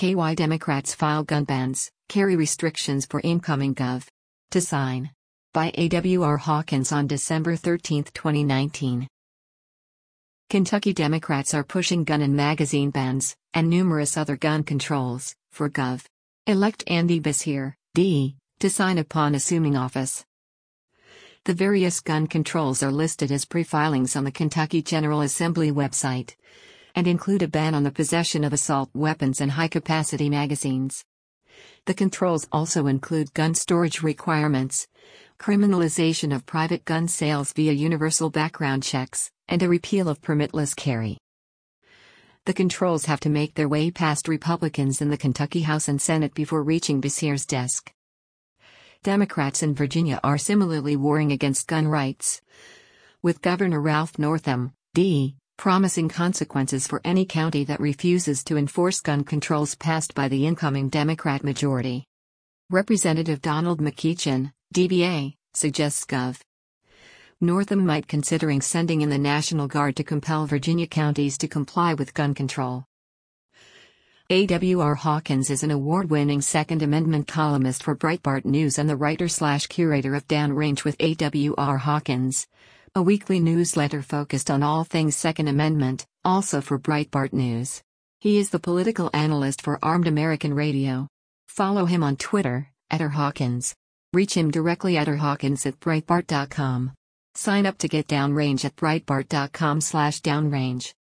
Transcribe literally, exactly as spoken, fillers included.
K Y Democrats file gun bans, carry restrictions for incoming gov. To sign. By A W R Hawkins on December thirteenth, twenty nineteen. Kentucky Democrats are pushing gun and magazine bans, and numerous other gun controls, for Gov. Elect Andy Beshear, D, to sign upon assuming office. The various gun controls are listed as pre-filings on the Kentucky General Assembly website, and include a ban on the possession of assault weapons and high-capacity magazines. The controls also include gun storage requirements, criminalization of private gun sales via universal background checks, and a repeal of permitless carry. The controls have to make their way past Republicans in the Kentucky House and Senate before reaching Beshear's desk. Democrats in Virginia are similarly warring against gun rights, with Governor Ralph Northam, D, promising consequences for any county that refuses to enforce gun controls passed by the incoming Democrat majority. Representative Donald McEachin, D B A, suggests Gov. Northam might considering sending in the National Guard to compel Virginia counties to comply with gun control. A W R Hawkins is an award-winning Second Amendment columnist for Breitbart News and the writer-slash-curator of Downrange with A W R Hawkins, a weekly newsletter focused on all things Second Amendment, also for Breitbart News. He is the political analyst for Armed American Radio. Follow him on Twitter, at R Hawkins. Reach him directly at rhawkins at breitbart dot com. Sign up to get Downrange at breitbart dot com slash downrange.